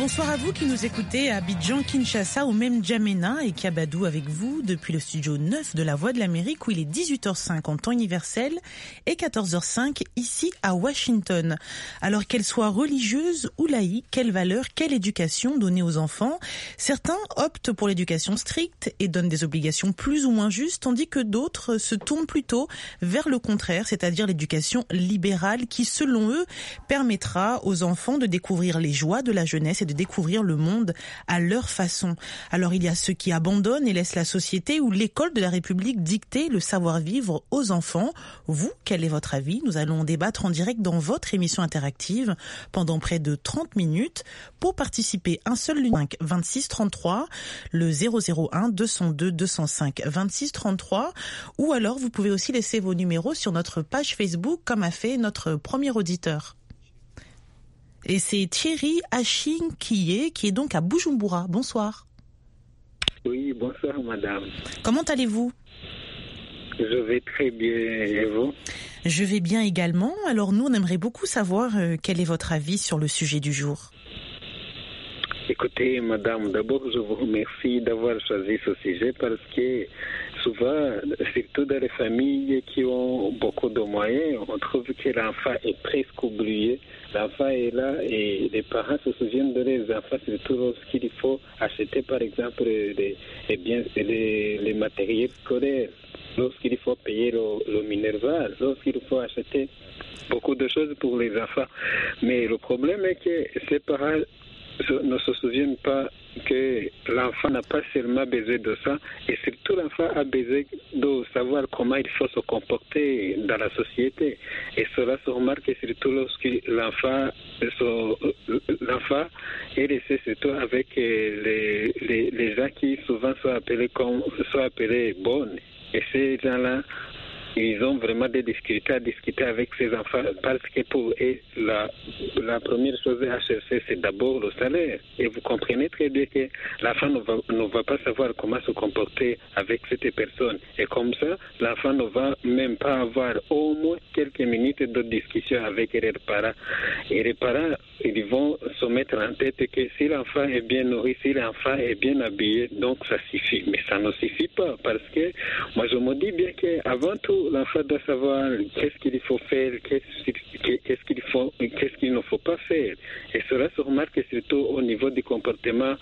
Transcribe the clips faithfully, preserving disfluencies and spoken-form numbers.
Bonsoir à vous qui nous écoutez à Abidjan, Kinshasa ou même N'Djamena et Kiabadou avec vous depuis le studio neuf de la Voix de l'Amérique où il est dix-huit heures cinq en temps universel et quatorze heures cinq ici à Washington. Alors qu'elle soit religieuse ou laïque, quelle valeur, quelle éducation donner aux enfants? Certains optent pour l'éducation stricte et donnent des obligations plus ou moins justes, tandis que d'autres se tournent plutôt vers le contraire, c'est-à-dire l'éducation libérale qui, selon eux, permettra aux enfants de découvrir les joies de la jeunesse et de découvrir le monde à leur façon. Alors il y a ceux qui abandonnent et laissent la société ou l'école de la République dicter le savoir-vivre aux enfants. Vous, quel est votre avis? Nous allons débattre en direct dans votre émission interactive pendant près de trente minutes. Pour participer, un seul cinq vingt-six trente-trois, le zéro zéro un deux cent deux deux cent cinq vingt-six trente-trois, ou alors vous pouvez aussi laisser vos numéros sur notre page Facebook comme a fait notre premier auditeur. Et c'est Thierry Aching qui est, qui est donc à Bujumbura. Bonsoir. Oui, bonsoir madame. Comment allez-vous? Je vais très bien, et vous? Je vais bien également. Alors nous, on aimerait beaucoup savoir euh, quel est votre avis sur le sujet du jour. Écoutez madame, d'abord je vous remercie d'avoir choisi ce sujet parce que souvent, surtout dans les familles qui ont beaucoup de moyens, on trouve que l'enfant est presque oublié. L'enfant est là et les parents se souviennent de les enfants, surtout lorsqu'il faut acheter par exemple les, les, biens, les, les matériels scolaires, lorsqu'il faut payer le, le Minerva, lorsqu'il faut acheter beaucoup de choses pour les enfants. Mais le problème est que ces parents ne se souviennent pas que l'enfant n'a pas seulement besoin de ça, et surtout l'enfant a besoin de savoir comment il faut se comporter dans la société. Et cela se remarque surtout lorsque l'enfant, l'enfant est laissé surtout avec les, les, les gens qui souvent sont appelés, comme, sont appelés bonnes. Et ces gens-là, ils ont vraiment des difficultés à discuter avec ces enfants parce que pour eux, la, la première chose à chercher, c'est d'abord le salaire. Et vous comprenez très bien que l'enfant ne va, ne va pas savoir comment se comporter avec cette personne. Et comme ça, l'enfant ne va même pas avoir au moins quelques minutes de discussion avec leurs parents. Et les parents, ils vont se mettre en tête que si l'enfant est bien nourri, si l'enfant est bien habillé, donc ça suffit. Mais ça ne suffit pas parce que moi je me dis bien qu'avant tout, l'enfant doit savoir qu'est-ce qu'il faut faire, qu'est-ce, qu'est-ce qu'il faut, qu'est-ce qu'il ne faut pas faire. Et cela se remarque surtout au niveau du comportement,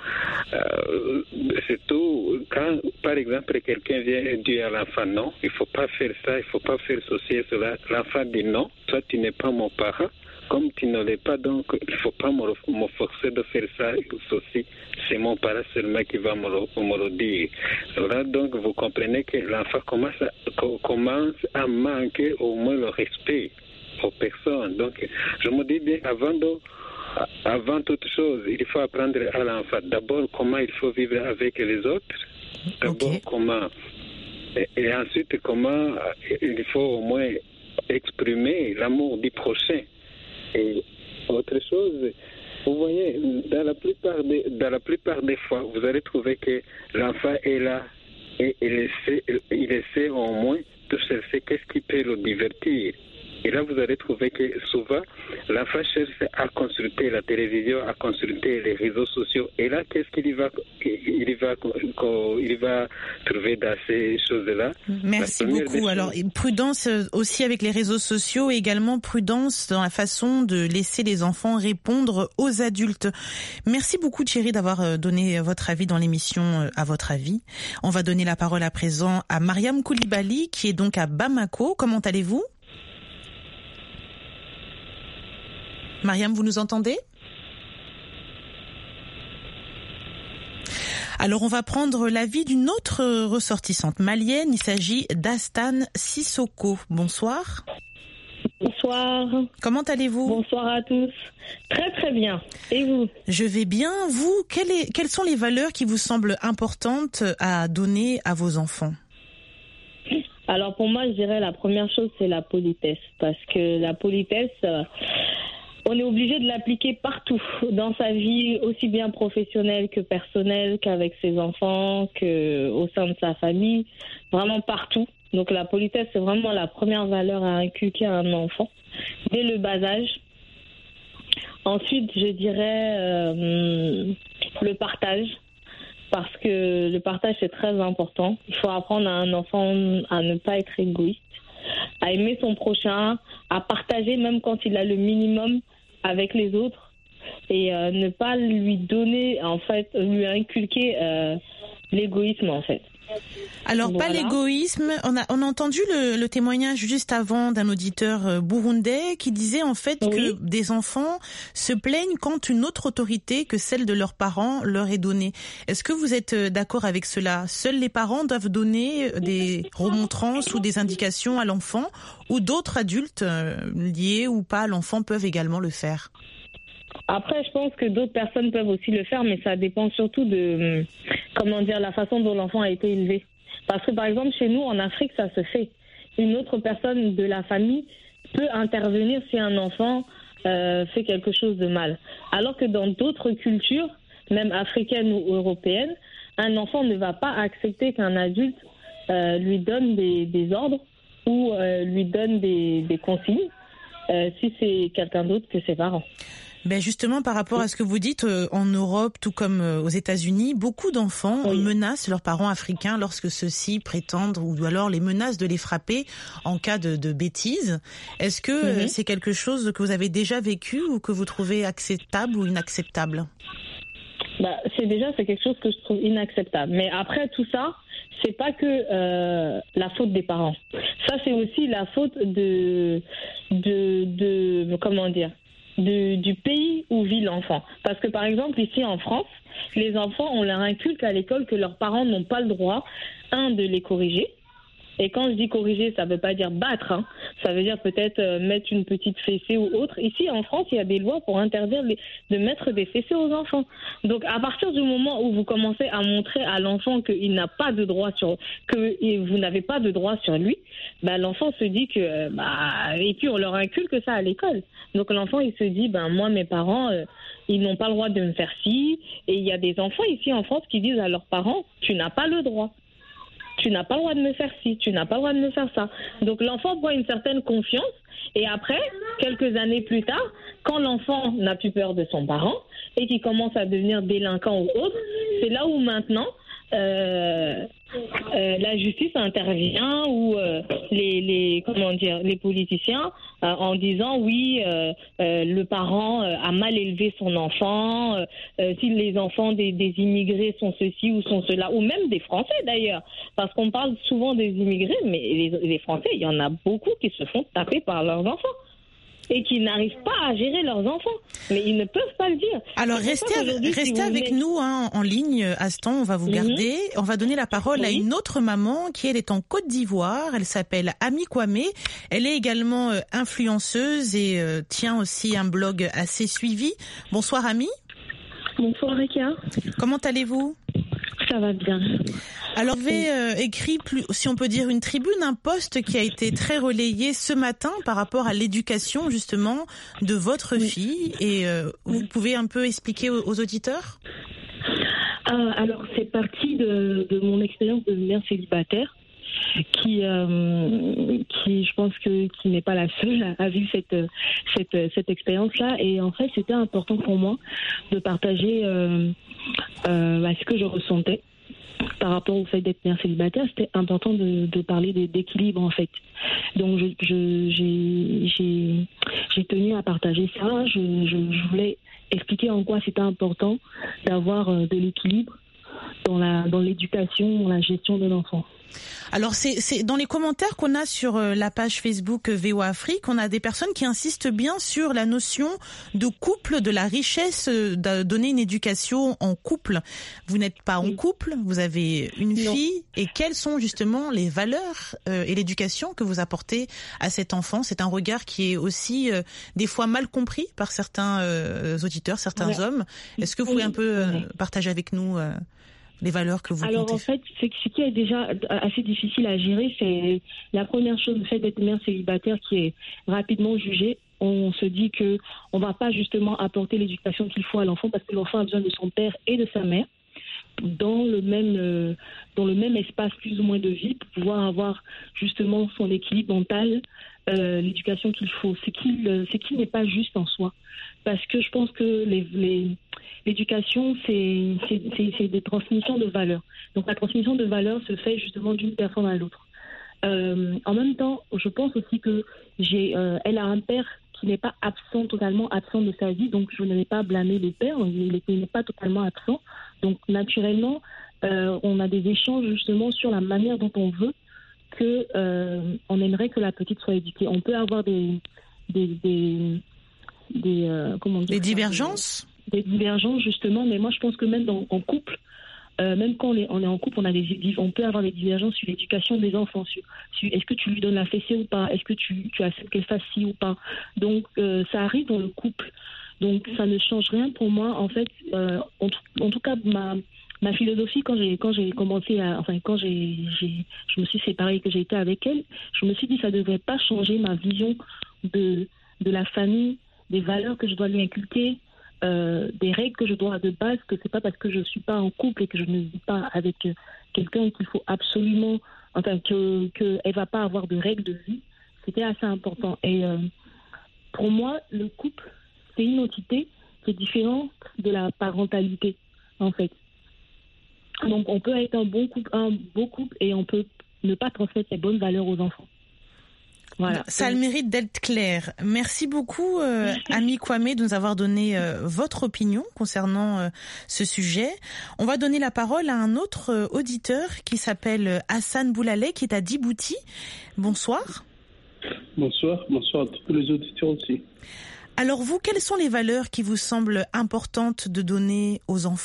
euh, surtout quand, par exemple, quelqu'un vient dire à l'enfant non, il ne faut pas faire ça, il ne faut pas faire ceci et cela. L'enfant dit non, toi tu n'es pas mon parent. Comme tu ne l'es pas, donc il ne faut pas me, me forcer de faire ça, ceci. C'est mon parent seulement qui va me le, me le dire. Là, donc, vous comprenez que l'enfant commence à, commence à manquer au moins le respect aux personnes. Donc, je me dis bien, avant de, avant toute chose, il faut apprendre à l'enfant d'abord comment il faut vivre avec les autres, d'abord okay. comment, et, et ensuite comment il faut au moins exprimer l'amour du prochain. Et autre chose, vous voyez, dans la plupart des, dans la plupart des fois, vous allez trouver que l'enfant est là et il essaie, il essaie au moins de chercher qu'est-ce qui peut le divertir. Et là, vous allez trouver que souvent, l'enfant cherche à consulter la télévision, à consulter les réseaux sociaux. Et là, qu'est-ce qu'il va, il va, il va trouver dans ces choses-là? Merci beaucoup. Alors, prudence aussi avec les réseaux sociaux et également prudence dans la façon de laisser les enfants répondre aux adultes. Merci beaucoup, Thierry, d'avoir donné votre avis dans l'émission À votre avis. On va donner la parole à présent à Mariam Koulibaly, qui est donc à Bamako. Comment allez-vous? Mariam, vous nous entendez? Alors, on va prendre l'avis d'une autre ressortissante malienne. Il s'agit d'Astan Sissoko. Bonsoir. Bonsoir. Comment allez-vous? Bonsoir à tous. Très très bien. Et vous? Je vais bien. Vous, quelle est, quelles sont les valeurs qui vous semblent importantes à donner à vos enfants? Alors pour moi, je dirais la première chose, c'est la politesse. Parce que la politesse... Euh, on est obligé de l'appliquer partout, dans sa vie, aussi bien professionnelle que personnelle, qu'avec ses enfants, qu'au sein de sa famille, vraiment partout. Donc la politesse, c'est vraiment la première valeur à inculquer à un enfant, dès le bas âge. Ensuite, je dirais euh, le partage. Parce que le partage, c'est très important. Il faut apprendre à un enfant à ne pas être égoïste, à aimer son prochain, à partager même quand il a le minimum avec les autres et euh, ne pas lui donner, en fait, lui inculquer euh, l'égoïsme, en fait. Alors, voilà. Pas l'égoïsme. On a, on a entendu le, le témoignage juste avant d'un auditeur burundais qui disait en fait oui. que des enfants se plaignent quand une autre autorité que celle de leurs parents leur est donnée. Est-ce que vous êtes d'accord avec cela? Seuls les parents doivent donner des remontrances ou des indications à l'enfant, ou d'autres adultes liés ou pas à l'enfant peuvent également le faire? Après, je pense que d'autres personnes peuvent aussi le faire, mais ça dépend surtout de, comment dire, la façon dont l'enfant a été élevé. Parce que, par exemple, chez nous, en Afrique, ça se fait. Une autre personne de la famille peut intervenir si un enfant euh, fait quelque chose de mal. Alors que dans d'autres cultures, même africaines ou européennes, un enfant ne va pas accepter qu'un adulte euh, lui donne des, des ordres ou euh, lui donne des, des consignes euh, si c'est quelqu'un d'autre que ses parents. Ben justement, par rapport à ce que vous dites, euh, en Europe, tout comme euh, aux États-Unis, beaucoup d'enfants oui. menacent leurs parents africains lorsque ceux-ci prétendent, ou alors les menacent de les frapper en cas de, de bêtises. Est-ce que mm-hmm. euh, c'est quelque chose que vous avez déjà vécu ou que vous trouvez acceptable ou inacceptable? Bah, c'est déjà c'est quelque chose que je trouve inacceptable. Mais après tout ça, c'est pas que euh, la faute des parents. Ça, c'est aussi la faute de de de comment dire. De, du pays où vit l'enfant. Parce que, par exemple, ici en France, les enfants, on leur inculque à l'école que leurs parents n'ont pas le droit, un, de les corriger. Et quand je dis corriger, ça ne veut pas dire battre. Hein. Ça veut dire peut-être euh, mettre une petite fessée ou autre. Ici, en France, il y a des lois pour interdire les, de mettre des fessées aux enfants. Donc, à partir du moment où vous commencez à montrer à l'enfant qu'il n'a pas de droit sur, que vous n'avez pas de droit sur lui, bah, l'enfant se dit que, bah, et puis on leur inculque ça à l'école. Donc, l'enfant, il se dit, ben, moi, mes parents, euh, ils n'ont pas le droit de me faire ci. Et il y a des enfants ici en France qui disent à leurs parents, tu n'as pas le droit. Tu n'as pas le droit de me faire ci, tu n'as pas le droit de me faire ça. Donc l'enfant voit une certaine confiance et après, quelques années plus tard, quand l'enfant n'a plus peur de son parent et qu'il commence à devenir délinquant ou autre, c'est là où maintenant euh, euh, la justice intervient ou euh, les, les comment dire les politiciens euh, en disant oui euh, euh, le parent euh, a mal élevé son enfant, euh, euh, si les enfants des, des immigrés sont ceci ou sont cela, ou même des Français d'ailleurs, parce qu'on parle souvent des immigrés, mais les, les Français, il y en a beaucoup qui se font taper par leurs enfants et qui n'arrivent pas à gérer leurs enfants. Mais ils ne peuvent pas le dire. Alors, restez, restez si avec venez... nous hein, en ligne, Aston, on va vous mm-hmm. garder. On va donner la parole oui. à une autre maman qui, elle, est en Côte d'Ivoire. Elle s'appelle Ami Kwame. Elle est également euh, influenceuse et euh, tient aussi un blog assez suivi. Bonsoir, Ami. Bonsoir, Rika. Comment allez-vous? Ça va bien. Alors, vous avez euh, écrit, plus, si on peut dire, une tribune, un post qui a été très relayé ce matin par rapport à l'éducation, justement, de votre oui. fille. Et euh, oui. vous pouvez un peu expliquer aux, aux auditeurs? euh, Alors, c'est parti de, de mon expérience de mère célibataire, qui, euh, qui, je pense que qui n'est pas la seule à vivre cette, cette, cette expérience-là. Et en fait, c'était important pour moi de partager euh, euh, ce que je ressentais. Par rapport au fait d'être mère célibataire, c'était important de, de parler d'équilibre en fait. Donc je, je, j'ai, j'ai, j'ai tenu à partager ça. Je, je, je voulais expliquer en quoi c'était important d'avoir de l'équilibre dans, la, dans l'éducation, dans la gestion de l'enfant. Alors c'est, c'est dans les commentaires qu'on a sur la page Facebook V O A Afrique, on a des personnes qui insistent bien sur la notion de couple, de la richesse de donner une éducation en couple. Vous n'êtes pas en couple, vous avez une non. fille, et quelles sont justement les valeurs euh, et l'éducation que vous apportez à cet enfant? C'est un regard qui est aussi euh, des fois mal compris par certains euh, auditeurs, certains ouais. hommes. Est-ce que vous pouvez un peu euh, partager avec nous euh, les valeurs que vous Alors comptez? en fait, c'est ce qui est déjà assez difficile à gérer, c'est la première chose, le fait d'être mère célibataire qui est rapidement jugée. On se dit que on va pas justement apporter l'éducation qu'il faut à l'enfant parce que l'enfant a besoin de son père et de sa mère. dans le même euh, dans le même espace plus ou moins de vie pour pouvoir avoir justement son équilibre mental, euh, l'éducation qu'il faut. C'est qu'il c'est qu'il n'est pas juste en soi, parce que je pense que les, les l'éducation c'est, c'est c'est c'est des transmissions de valeurs. Donc la transmission de valeurs se fait justement d'une personne à l'autre. Euh, en même temps, je pense aussi que j'ai euh, elle a un père qui n'est pas absent, totalement absent de sa vie, donc je ne vais pas blâmer le père, il n'est pas totalement absent. Donc naturellement, euh, on a des échanges justement sur la manière dont on veut que euh, on aimerait que la petite soit éduquée. On peut avoir des des des, des euh, comment dire, des divergences, des, des divergences justement, mais moi je pense que même dans, en couple. Euh, même quand on est, on est en couple, on, a des, on peut avoir des divergences sur l'éducation des enfants. Sur, sur est-ce que tu lui donnes la fessée ou pas? Est-ce que tu, tu acceptes qu'elle fasse ci ou pas? Donc, euh, ça arrive dans le couple. Donc, ça ne change rien pour moi. En fait, euh, en, en tout cas, ma, ma philosophie, quand j'ai, quand j'ai commencé à. Enfin, quand j'ai, j'ai, je me suis séparée et que j'ai été avec elle, je me suis dit que ça ne devrait pas changer ma vision de, de la famille, des valeurs que je dois lui inculquer. Euh, des règles que je dois de base, que c'est pas parce que je suis pas en couple et que je ne vis pas avec euh, quelqu'un qu'il faut absolument, enfin que que elle va pas avoir de règles de vie. C'était assez important. Et euh, pour moi, le couple, c'est une entité qui est différente de la parentalité, en fait. Donc on peut être un bon couple, un beau couple, et on peut ne pas transmettre les bonnes valeurs aux enfants. Voilà. Ça a le mérite d'être clair. Merci beaucoup, euh, Ami Kwame, de nous avoir donné euh, votre opinion concernant euh, ce sujet. On va donner la parole à un autre euh, auditeur qui s'appelle Hassan Boulaleh, qui est à Djibouti. Bonsoir. Bonsoir, bonsoir à tous les auditeurs aussi. Alors vous, quelles sont les valeurs qui vous semblent importantes de donner aux enfants ?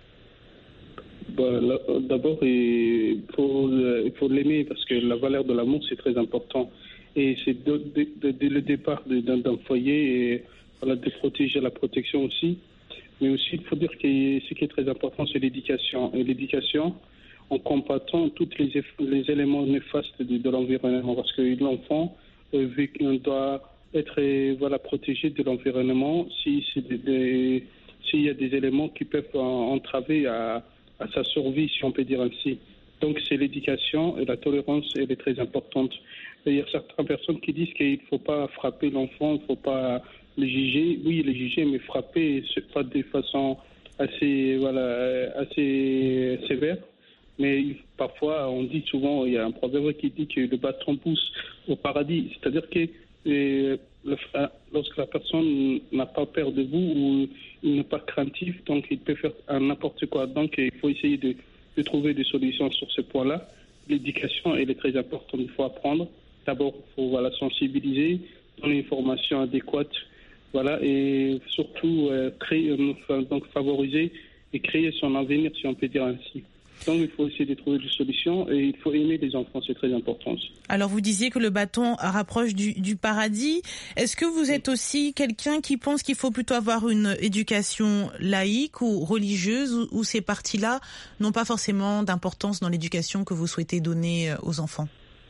Bah, là, d'abord, il faut, il faut l'aimer, parce que la valeur de l'amour, c'est très important. Et c'est dès de, de, de, le départ d'un, d'un foyer, et voilà, de protéger la protection aussi. Mais aussi, il faut dire que ce qui est très important, c'est l'éducation. Et l'éducation, en combattant tous les, les éléments néfastes de, de l'environnement. Parce que l'enfant euh, doit être voilà, protégé de l'environnement si, si des, des, s'il y a des éléments qui peuvent entraver à, à sa survie, si on peut dire ainsi. Donc, c'est l'éducation et la tolérance, elle est très importante. Et il y a certaines personnes qui disent qu'il ne faut pas frapper l'enfant, il ne faut pas le juger. Oui, le juger, mais frapper, c'est pas de façon assez, voilà, assez sévère. Mais parfois, on dit souvent, il y a un proverbe qui dit que le bâton pousse au paradis. C'est-à-dire que euh, le, lorsque la personne n'a pas peur de vous ou il n'est pas craintif, donc il peut faire n'importe quoi. Donc, il faut essayer de, de trouver des solutions sur ce point-là. L'éducation, elle est très importante, il faut apprendre. D'abord, il faut voilà, sensibiliser, donner une formation adéquate, voilà, et surtout euh, créer, donc favoriser et créer son avenir, si on peut dire ainsi. Donc, il faut essayer de trouver des solutions et il faut aimer les enfants, c'est très important. Alors, vous disiez que le bâton rapproche du, du paradis. Est-ce que vous êtes aussi quelqu'un qui pense qu'il faut plutôt avoir une éducation laïque ou religieuse, ou, ou ces parties-là n'ont pas forcément d'importance dans l'éducation que vous souhaitez donner aux enfants ?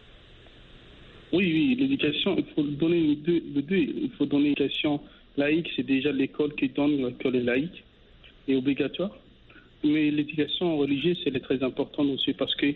Oui, oui, l'éducation, il faut donner les deux, les deux. Il faut donner l'éducation laïque, c'est déjà l'école qui donne, l'école est laïque et obligatoire. Mais l'éducation religieuse, elle est très importante aussi, parce que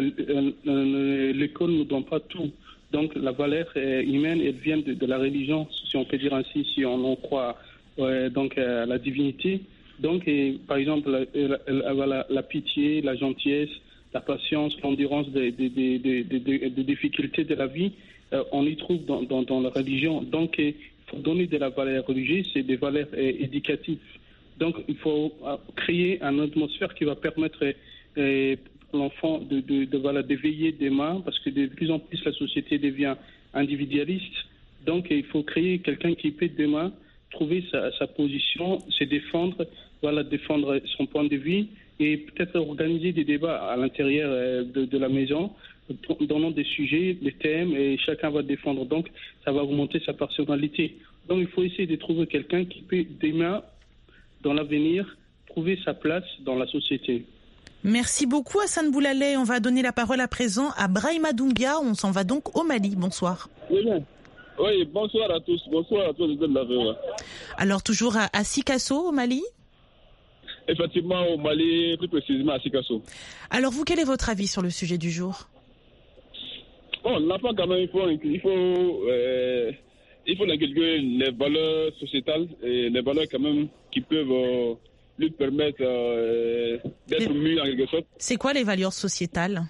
l'école ne donne pas tout. Donc la valeur humaine, elle vient de, de la religion, si on peut dire ainsi, si on en croit euh, donc, à la divinité. Donc, et, par exemple, la, la, la, la pitié, la gentillesse, la patience, l'endurance des, des, des, des, des, des difficultés de la vie, euh, on y trouve dans, dans, dans la religion. Donc, il faut donner de la valeur religieuse, c'est des valeurs euh, éducatives. Donc, il faut créer une atmosphère qui va permettre euh, l'enfant de, de, de, voilà, de veiller demain, parce que de plus en plus la société devient individualiste. Donc, il faut créer quelqu'un qui peut demain trouver sa, sa position, se défendre, voilà, défendre son point de vue, et peut-être organiser des débats à l'intérieur de, de la maison, donnant des sujets, des thèmes, et chacun va défendre. Donc, ça va augmenter sa personnalité. Donc, il faut essayer de trouver quelqu'un qui peut demain, dans l'avenir, trouver sa place dans la société. Merci beaucoup Hassan Boulaleh. On va donner la parole à présent à Brahima Doumbia. On s'en va donc au Mali. Bonsoir. Oui, bien. Oui, bonsoir à tous. Bonsoir à tous les deux de la V O A. Alors, toujours à, à Sikasso, au Mali ? effectivement au Mali, plus précisément à Sikasso. Alors vous, quel est votre avis sur le sujet du jour? Bon, l'enfant quand même, il faut, il faut, euh, il faut inculquer les valeurs sociétales et les valeurs quand même qui peuvent euh, lui permettre euh, d'être Mais... mieux en quelque sorte. C'est quoi les valeurs sociétales?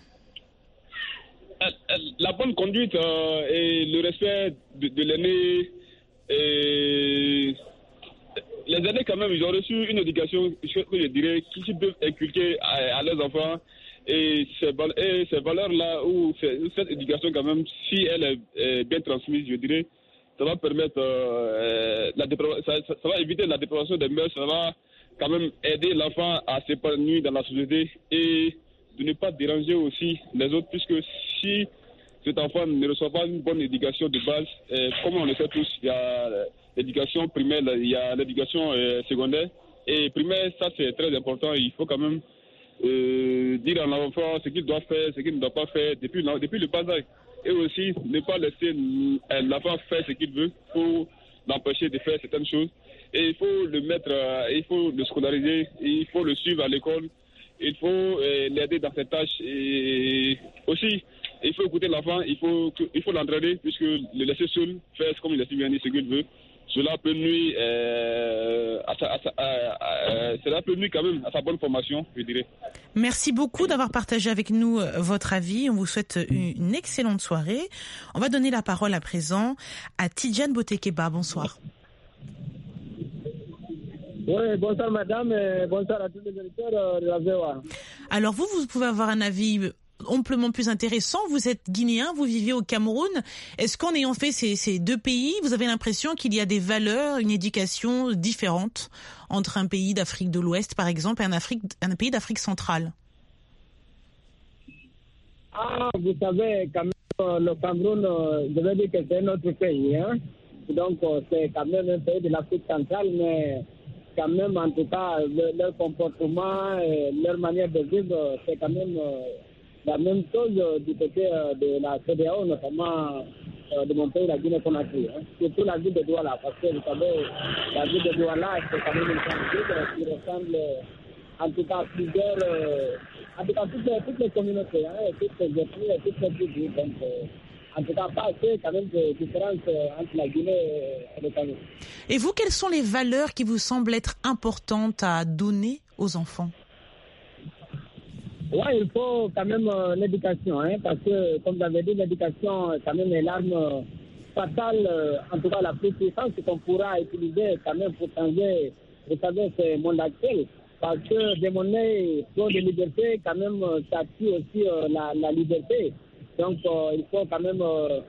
La bonne conduite euh, et le respect de, de l'aîné. Et les aînés quand même, ils ont reçu une éducation, je dirais, qui peuvent inculquer à, à leurs enfants. Et ces, et ces valeurs-là, ou cette éducation quand même, si elle est, est bien transmise, je dirais, ça va permettre, euh, la ça, ça, ça va éviter la dépravation des mœurs, ça va quand même aider l'enfant à s'épanouir dans la société et de ne pas déranger aussi les autres, puisque si cet enfant ne reçoit pas une bonne éducation de base, euh, comme on le sait tous, il y a l'éducation primaire, il y a l'éducation euh, secondaire, et primaire, ça c'est très important, il faut quand même Euh, dire à l'enfant ce qu'il doit faire, ce qu'il ne doit pas faire depuis, depuis le bas âge. Et aussi ne pas laisser l'enfant faire ce qu'il veut pour l'empêcher de faire certaines choses. Et il faut le mettre, euh, il faut le scolariser, il faut le suivre à l'école, il faut euh, l'aider dans ses tâches. Et aussi, il faut écouter l'enfant, il faut, il faut l'entraîner, puisque le laisser seul faire comme il a si bien dit ce qu'il veut. Cela peut nuire, euh, à sa, à sa, à, à, cela peut nuire quand même à sa bonne formation, je dirais. Merci beaucoup d'avoir partagé avec nous votre avis. On vous souhaite une excellente soirée. On va donner la parole à présent à Tidjane Botekeba. Bonsoir. Oui, bonsoir madame, et bonsoir à tous les auditeurs de la V O A. Alors vous, vous pouvez avoir un avis amplement plus intéressant. Vous êtes guinéen, vous vivez au Cameroun. Est-ce qu'en ayant fait ces, ces deux pays, vous avez l'impression qu'il y a des valeurs, une éducation différente entre un pays d'Afrique de l'Ouest, par exemple, et un, Afrique, un pays d'Afrique centrale? Ah, vous savez, quand même, le Cameroun, je veux dire que c'est notre pays. Hein? Donc, c'est quand même un pays de l'Afrique centrale, mais quand même, en tout cas, leur comportement, leur manière de vivre, c'est quand même la même chose du côté de la C E D E A O, notamment de mon pays, la Guinée-Conakry. Hein. Surtout la ville de Douala, parce que vous savez, la ville de Douala, c'est quand même une grande ville qui ressemble en tout cas plusieurs, en tout cas toutes les, toutes les communautés, hein, toutes les ethnies et toutes les tribus. Donc, en tout cas, pas assez quand même de différence entre la Guinée et le Cameroun. Et vous, quelles sont les valeurs qui vous semblent être importantes à donner aux enfants? Oui, il faut quand même euh, l'éducation, hein, parce que, comme vous avez dit, l'éducation, quand même, est l'arme fatale, euh, en tout cas la plus puissante qu'on pourra utiliser quand même pour changer, vous savez, ce monde actuel. Parce que des monnaies trop de liberté, quand même, ça tue aussi euh, la, la liberté. Donc, euh, il faut quand même, euh,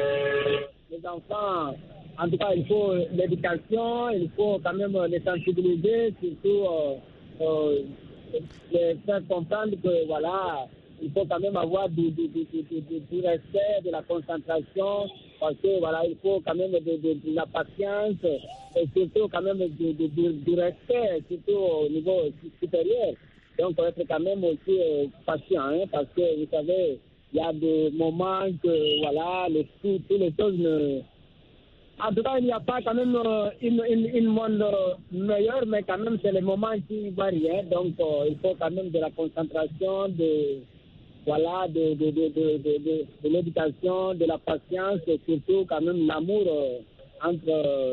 les enfants, en tout cas, il faut l'éducation, il faut quand même les sensibiliser, surtout euh, euh, les faire comprendre que, voilà, il faut quand même avoir du, du, du, du, du, du respect, de la concentration, parce que, voilà, il faut quand même de, de, de la patience, et surtout quand même du, du, du respect, surtout au niveau supérieur. Donc, il faut être quand même aussi euh, patient, hein, parce que, vous savez, il y a des moments que, voilà, les, tout, toutes les choses ne... En tout cas, il n'y a pas quand même euh, une, une, une monde meilleur, mais quand même, c'est les moments qui varient. Hein. Donc, euh, il faut quand même de la concentration, de, voilà, de, de, de, de, de, de, de l'éducation, de la patience, et surtout quand même l'amour euh, entre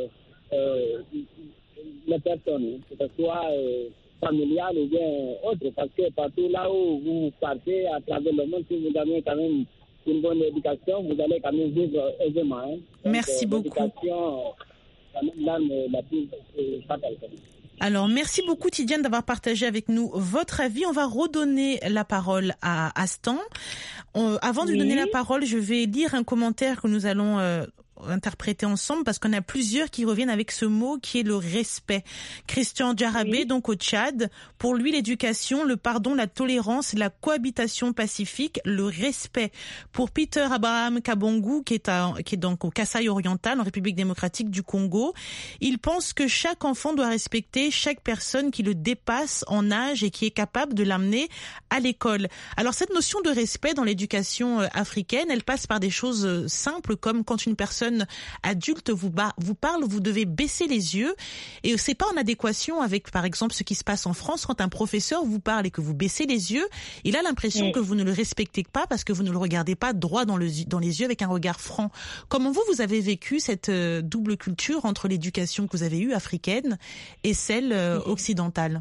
euh, les personnes, que ce soit euh, familial ou bien autre. Parce que partout là où vous partez à travers le monde, si vous avez quand même une bonne éducation, vous allez quand même vivre aisément. Hein. Donc, merci euh, beaucoup. L'éducation, quand même, l'arme la plus euh, fatale. Alors, merci beaucoup, Tidjane, d'avoir partagé avec nous votre avis. On va redonner la parole à Astan. On, avant de lui oui. donner la parole, je vais lire un commentaire que nous allons euh, interpréter ensemble parce qu'on a plusieurs qui reviennent avec ce mot qui est le respect. Christian Djarabé, oui. donc au Tchad, pour lui, l'éducation, le pardon, la tolérance, la cohabitation pacifique, le respect. Pour Peter Abraham Kabongu, qui est, à, qui est donc au Kasaï oriental, en République démocratique du Congo, il pense que chaque enfant doit respecter chaque personne qui le dépasse en âge et qui est capable de l'amener à l'école. Alors cette notion de respect dans l'éducation africaine, elle passe par des choses simples comme quand une personne jeune adulte vous, ba- vous parle, vous devez baisser les yeux. Et c'est pas en adéquation avec, par exemple, ce qui se passe en France quand un professeur vous parle et que vous baissez les yeux. Il a l'impression oui. que vous ne le respectez pas parce que vous ne le regardez pas droit dans, le, dans les yeux avec un regard franc. Comment vous, vous avez vécu cette euh, double culture entre l'éducation que vous avez eue africaine et celle euh, occidentale?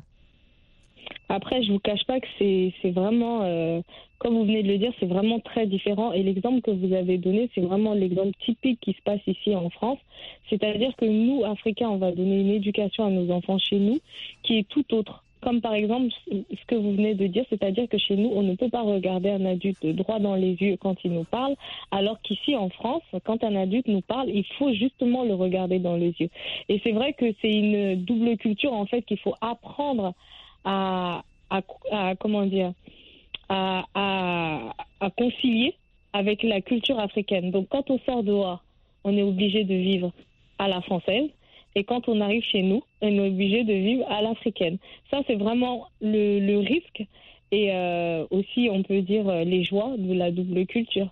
Après, je vous cache pas que c'est, c'est vraiment, euh, comme vous venez de le dire, c'est vraiment très différent. Et l'exemple que vous avez donné, c'est vraiment l'exemple typique qui se passe ici en France. C'est-à-dire que nous, Africains, on va donner une éducation à nos enfants chez nous qui est tout autre. Comme par exemple, ce que vous venez de dire, c'est-à-dire que chez nous, on ne peut pas regarder un adulte droit dans les yeux quand il nous parle, alors qu'ici en France, quand un adulte nous parle, il faut justement le regarder dans les yeux. Et c'est vrai que c'est une double culture, en fait, qu'il faut apprendre À, à, à comment dire à, à, à concilier avec la culture africaine. Donc quand on sort dehors, on est obligé de vivre à la française, et quand on arrive chez nous, on est obligé de vivre à l'africaine. Ça, c'est vraiment le, le risque, et euh, aussi on peut dire les joies de la double culture.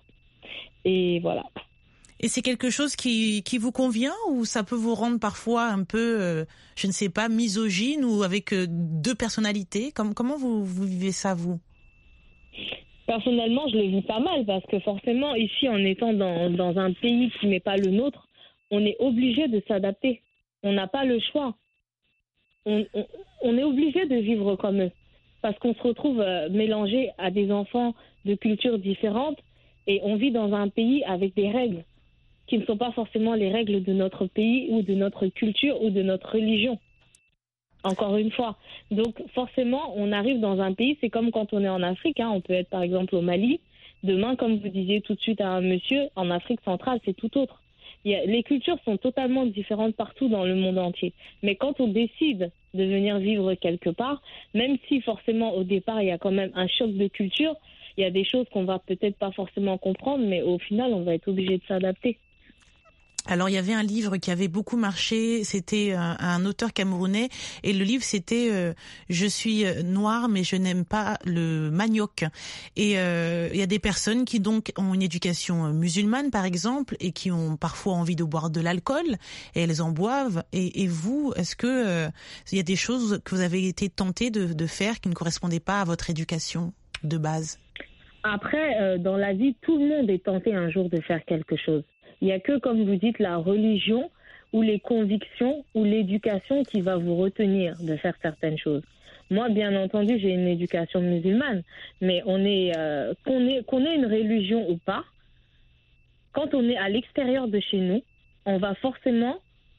Et voilà. Et c'est quelque chose qui, qui vous convient, ou ça peut vous rendre parfois un peu, euh, je ne sais pas, misogyne, ou avec euh, deux personnalités? Comme, Comment vous, vous vivez ça, vous? Personnellement, je le vis pas mal, parce que forcément, ici, en étant dans, dans un pays qui n'est pas le nôtre, on est obligé de s'adapter. On n'a pas le choix. On, on, on est obligé de vivre comme eux, parce qu'on se retrouve euh, mélangé à des enfants de cultures différentes, et on vit dans un pays avec des règles qui ne sont pas forcément les règles de notre pays ou de notre culture ou de notre religion. Encore une fois. Donc forcément, on arrive dans un pays, c'est comme quand on est en Afrique, hein, on peut être par exemple au Mali. Demain, comme vous disiez tout de suite à un monsieur, en Afrique centrale, c'est tout autre. Il y a, les cultures sont totalement différentes partout dans le monde entier. Mais quand on décide de venir vivre quelque part, même si forcément au départ, il y a quand même un choc de culture, il y a des choses qu'on va peut-être pas forcément comprendre, mais au final, on va être obligé de s'adapter. Alors, il y avait un livre qui avait beaucoup marché, c'était un, un auteur camerounais, et le livre c'était euh, « Je suis noir, mais je n'aime pas le manioc ». Et euh, il y a des personnes qui donc ont une éducation musulmane, par exemple, et qui ont parfois envie de boire de l'alcool, et elles en boivent. Et, et vous, est-ce que euh, il y a des choses que vous avez été tenté de, de faire qui ne correspondaient pas à votre éducation de base? Après, euh, dans la vie, tout le monde est tenté un jour de faire quelque chose. Il n'y a que, comme vous dites, la religion ou les convictions ou l'éducation qui va vous retenir de faire certaines choses. Moi, bien entendu, j'ai une éducation musulmane, mais on est, euh, qu'on ait, qu'on ait une religion ou pas, quand on est à l'extérieur de chez nous, on va forcément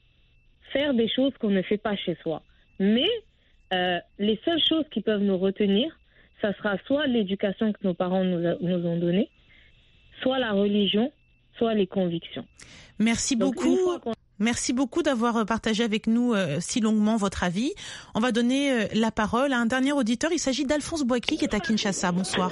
faire des choses qu'on ne fait pas chez soi. Mais euh, les seules choses qui peuvent nous retenir, ça sera soit l'éducation que nos parents nous, a, nous ont donnée, soit la religion, soit les convictions. Merci Donc, beaucoup. Merci beaucoup d'avoir partagé avec nous euh, si longuement votre avis. On va donner euh, la parole à un dernier auditeur. Il s'agit d'Alphonse Boakli qui est à Kinshasa. Bonsoir.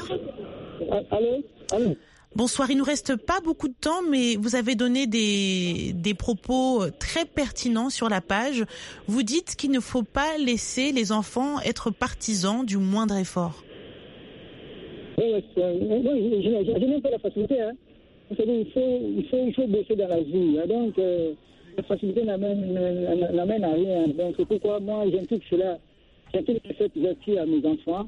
Allô, allô. Bonsoir. Il nous reste pas beaucoup de temps, mais vous avez donné des, des propos très pertinents sur la page. Vous dites qu'il ne faut pas laisser les enfants être partisans du moindre effort. Oui, oui, oui, je, je n'ai pas la facilité, hein. Vous savez, il faut, il faut, il faut bosser dans la vie. Hein. Donc, euh, la facilité n'amène, n'amène à rien. Donc, c'est pourquoi moi, j'implique cela. J'implique cette vertu à mes enfants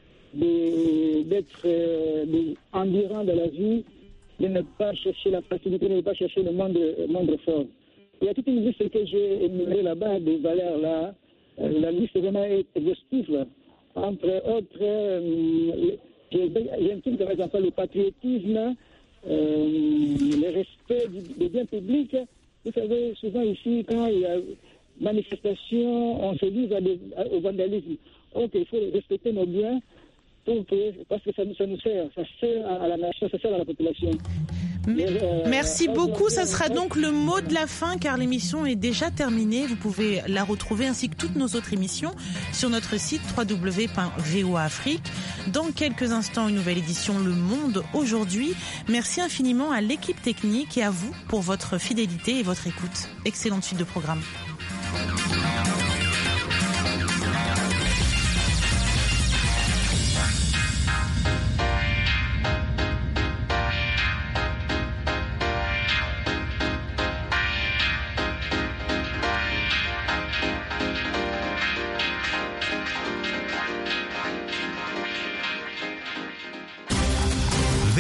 de, d'être euh, de, endurant dans la vie, de ne pas chercher la facilité, de ne pas chercher le moindre, moindre effort. Il y a toute une liste que j'ai énumérée là-bas, des valeurs là. Euh, la liste vraiment est exhaustive. Entre autres, euh, j'implique dans mes enfants le patriotisme, Euh, le respect du, des biens publics. Vous savez, souvent ici, quand il y a manifestation, on se livre à des, à, au vandalisme. Donc, il faut respecter nos biens pour que, parce que ça, ça nous sert. Ça sert à la nation, ça sert à la population. Euh, Merci beaucoup. Ça sera donc le mot de la fin car l'émission est déjà terminée. Vous pouvez la retrouver ainsi que toutes nos autres émissions sur notre site w w w point v o a afrique. Dans quelques instants, une nouvelle édition Le Monde aujourd'hui. Merci infiniment à l'équipe technique et à vous pour votre fidélité et votre écoute. Excellente suite de programme.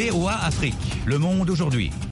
V O A Afrique. Le monde aujourd'hui.